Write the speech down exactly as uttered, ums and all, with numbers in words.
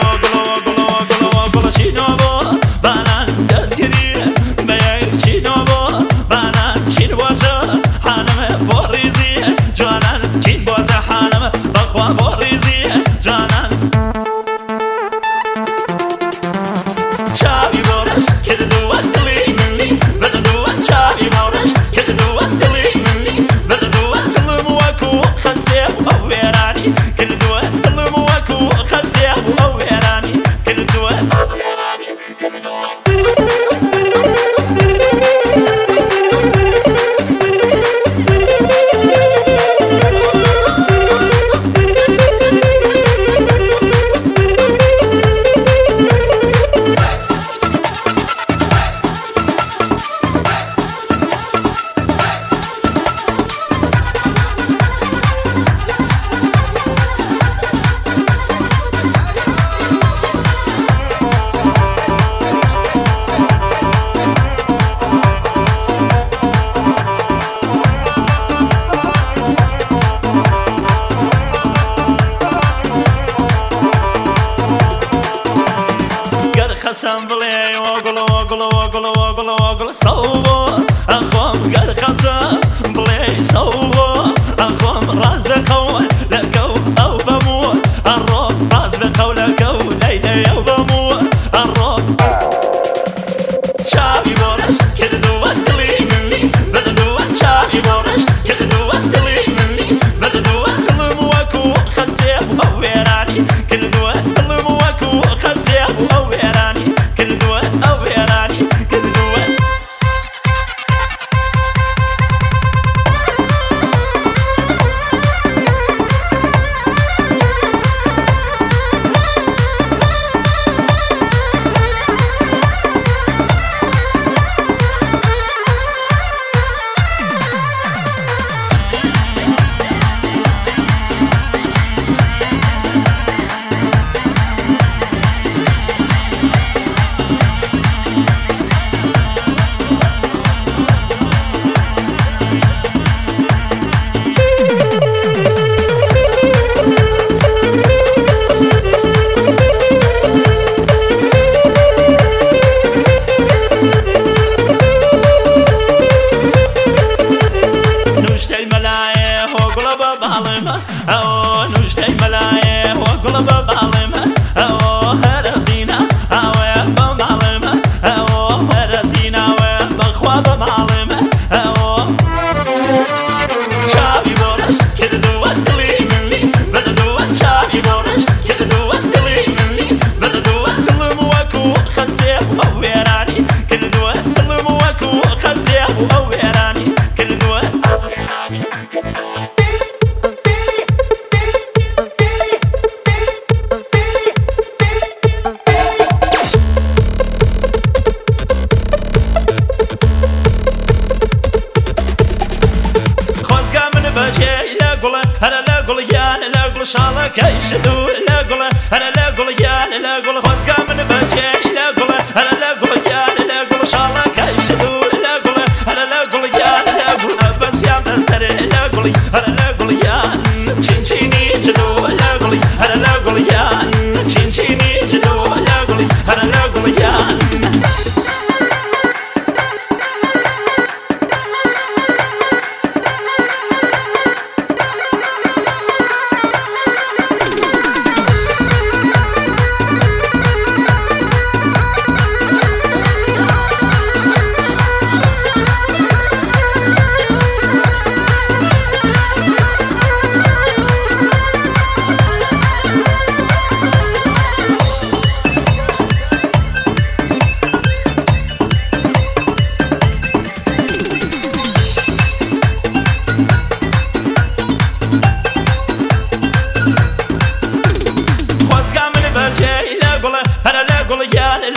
Assembly, woggle, woggle, woggle, woggle, woggle, صوبه أخوم قد خسر بلي صوبه أخوم راس بقو لكو أو بمو الروب راس بقو لكو ليدي أو بمو الروب شابي بورش كده دوات لي مني بدأ دوات شابي بورش كده دوات لي مني بدأ دوات المواكو خسيب أو يراني كده دوات المواكو خسيب أو يراني أو نشتي ملايه وقلب بعلمه أو هرزينا أو بمعلمه أو هرزينا وبخواب معلمه أو شابي بورش كده دوات لي مني بدأ دوات شابي بورش كده دوات لي مني بدأ دوات المواكو خسيب أو يراني كده دوات المواكو خسيب أو يراني كده دوات أنا لا أقول يان لا أقول شالك يشدو لا أقول أنا لا أقول يان لا أقول خزقة من بجي لا أقول أنا لا أقول يان لا أقول شالك يشدو لا أقول أنا لا أقول يان لا أقول بس يا منسر لا أقول أنا لا أقول يان تشيني جدو لا أقول أنا لا أقول يان تشيني جدو لا أقول أنا لا أقول يان أنا لا أقول يان